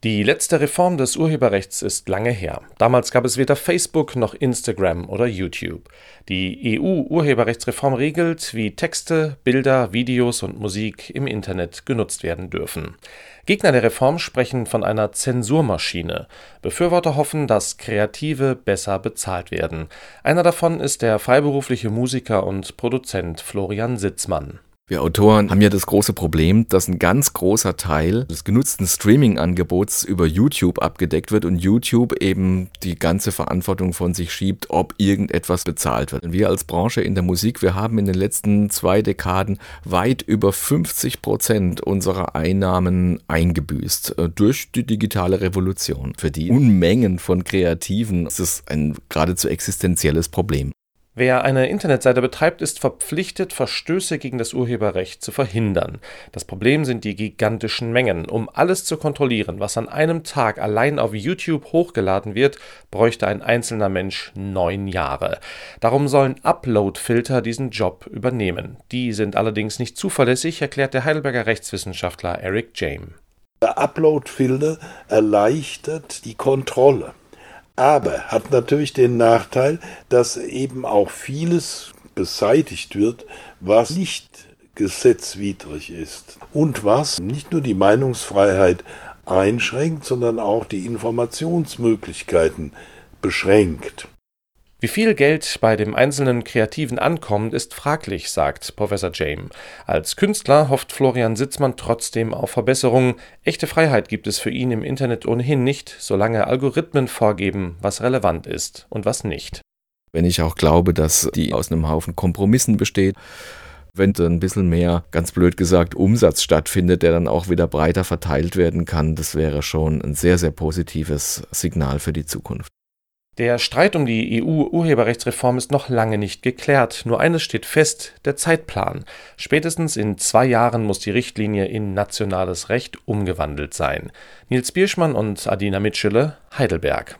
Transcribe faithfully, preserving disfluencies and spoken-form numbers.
Die letzte Reform des Urheberrechts ist lange her. Damals gab es weder Facebook noch Instagram oder YouTube. Die E U-Urheberrechtsreform regelt, wie Texte, Bilder, Videos und Musik im Internet genutzt werden dürfen. Gegner der Reform sprechen von einer Zensurmaschine. Befürworter hoffen, dass Kreative besser bezahlt werden. Einer davon ist der freiberufliche Musiker und Produzent Florian Sitzmann. Wir Autoren haben ja das große Problem, dass ein ganz großer Teil des genutzten Streaming-Angebots über YouTube abgedeckt wird und YouTube eben die ganze Verantwortung von sich schiebt, ob irgendetwas bezahlt wird. Und wir als Branche in der Musik, wir haben in den letzten zwei Dekaden weit über fünfzig Prozent unserer Einnahmen eingebüßt äh, durch die digitale Revolution. Für die Unmengen von Kreativen ist es ein geradezu existenzielles Problem. Wer eine Internetseite betreibt, ist verpflichtet, Verstöße gegen das Urheberrecht zu verhindern. Das Problem sind die gigantischen Mengen. Um alles zu kontrollieren, was an einem Tag allein auf YouTube hochgeladen wird, bräuchte ein einzelner Mensch neun Jahre. Darum sollen Upload-Filter diesen Job übernehmen. Die sind allerdings nicht zuverlässig, erklärt der Heidelberger Rechtswissenschaftler Eric James. Der Upload-Filter erleichtert die Kontrolle. Aber hat natürlich den Nachteil, dass eben auch vieles beseitigt wird, was nicht gesetzwidrig ist und was nicht nur die Meinungsfreiheit einschränkt, sondern auch die Informationsmöglichkeiten beschränkt. Wie viel Geld bei dem einzelnen Kreativen ankommt, ist fraglich, sagt Professor James. Als Künstler hofft Florian Sitzmann trotzdem auf Verbesserungen. Echte Freiheit gibt es für ihn im Internet ohnehin nicht, solange Algorithmen vorgeben, was relevant ist und was nicht. Wenn ich auch glaube, dass die aus einem Haufen Kompromissen besteht, wenn da ein bisschen mehr, ganz blöd gesagt, Umsatz stattfindet, der dann auch wieder breiter verteilt werden kann, das wäre schon ein sehr, sehr positives Signal für die Zukunft. Der Streit um die E U-Urheberrechtsreform ist noch lange nicht geklärt. Nur eines steht fest: der Zeitplan. Spätestens in zwei Jahren muss die Richtlinie in nationales Recht umgewandelt sein. Nils Bierschmann und Adina Mitschülle, Heidelberg.